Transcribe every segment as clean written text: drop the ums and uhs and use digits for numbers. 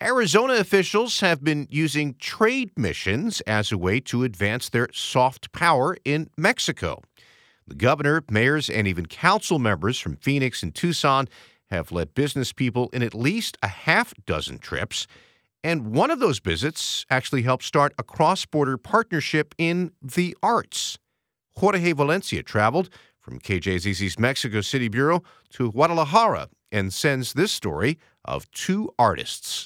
Arizona officials have been using trade missions as a way to advance their soft power in Mexico. The governor, mayors, and even council members from Phoenix and Tucson have led business people in at least a half dozen trips. And one of those visits actually helped start a cross-border partnership in the arts. Jorge Valencia traveled from KJZZ's Mexico City Bureau to Guadalajara and sends this story of two artists.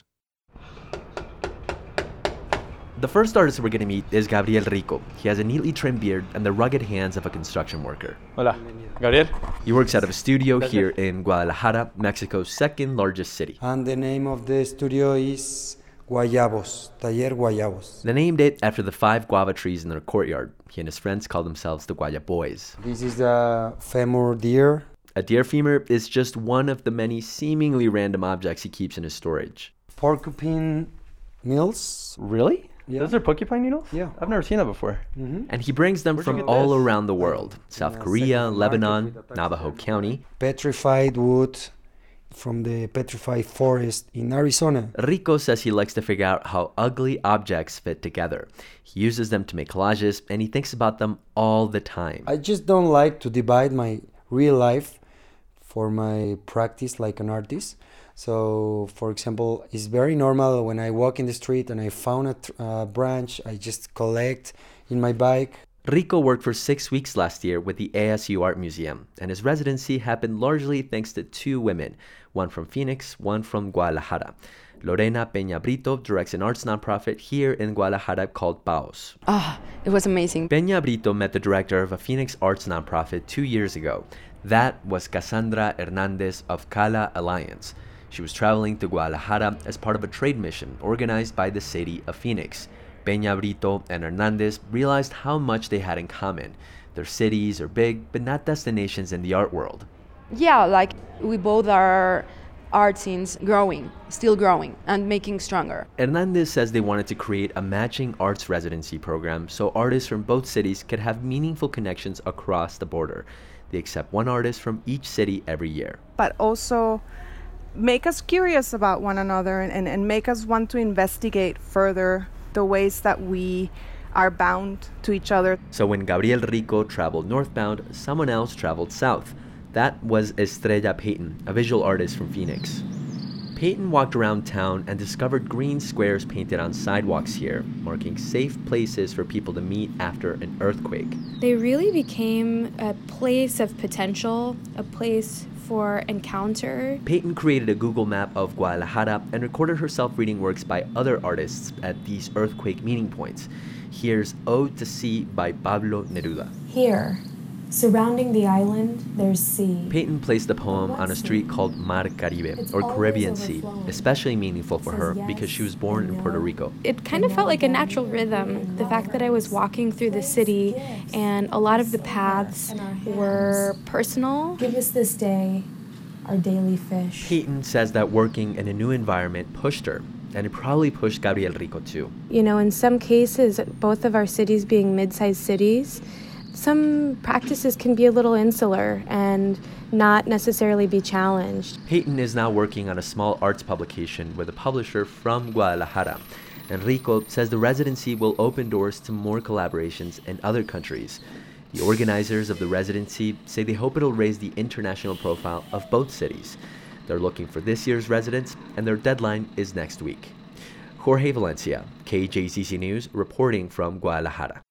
The first artist we're going to meet is Gabriel Rico. He has a neatly trimmed beard and the rugged hands of a construction worker. Hola, Gabriel. He works out of a studio here in Guadalajara, Mexico's second largest city. And the name of the studio is Guayabos, Taller Guayabos. They named it after the 5 guava trees in their courtyard. He and his friends call themselves the Guaya Boys. This is the femur deer. A deer femur is just one of the many seemingly random objects he keeps in his storage. Porcupine mills. Really? Yeah. Those are porcupine needles? Yeah. I've never seen that before. Mm-hmm. And he brings them Where'd you from get all this? around the world. South Korea, Lebanon, Navajo County. Petrified wood from the petrified forest in Arizona. Rico says he likes to figure out how ugly objects fit together. He uses them to make collages, and he thinks about them all the time. I just don't like to divide my real life for my practice like an artist. So, for example, it's very normal when I walk in the street and I found a branch, I just collect in my bike. Rico worked for 6 weeks last year with the ASU Art Museum, and his residency happened largely thanks to 2 women, one from Phoenix, one from Guadalajara. Lorena Peña Brito directs an arts nonprofit here in Guadalajara called Paos. It was amazing. Peña Brito met the director of a Phoenix arts nonprofit 2 years ago. That was Cassandra Hernandez of Cala Alliance. She was traveling to Guadalajara as part of a trade mission organized by the city of Phoenix. Peña Brito and Hernandez realized how much they had in common. Their cities are big, but not destinations in the art world. Yeah, like we both are art scenes growing, still growing, and making stronger. Hernandez says they wanted to create a matching arts residency program so artists from both cities could have meaningful connections across the border. They accept one artist from each city every year. But also make us curious about one another and make us want to investigate further the ways that we are bound to each other. So when Gabriel Rico traveled northbound, someone else traveled south. That was Estrella Payton, a visual artist from Phoenix. Payton walked around town and discovered green squares painted on sidewalks here, marking safe places for people to meet after an earthquake. They really became a place of potential, a place for encounter. Payton created a Google map of Guadalajara and recorded herself reading works by other artists at these earthquake meeting points. Here's Ode to Sea by Pablo Neruda. Here, surrounding the island, there's sea. Payton placed the poem on a street called Mar Caribe, or Caribbean Sea, especially meaningful for her because she was born in Puerto Rico. It kind of felt like a natural rhythm. The fact that I was walking through the city and a lot of the paths were personal. Give us this day our daily fish. Payton says that working in a new environment pushed her, and it probably pushed Gabriel Rico too. You know, in some cases, both of our cities being mid-sized cities, some practices can be a little insular and not necessarily be challenged. Payton is now working on a small arts publication with a publisher from Guadalajara. And Rico says the residency will open doors to more collaborations in other countries. The organizers of the residency say they hope it'll raise the international profile of both cities. They're looking for this year's residents, and their deadline is next week. Jorge Valencia, KJZZ News, reporting from Guadalajara.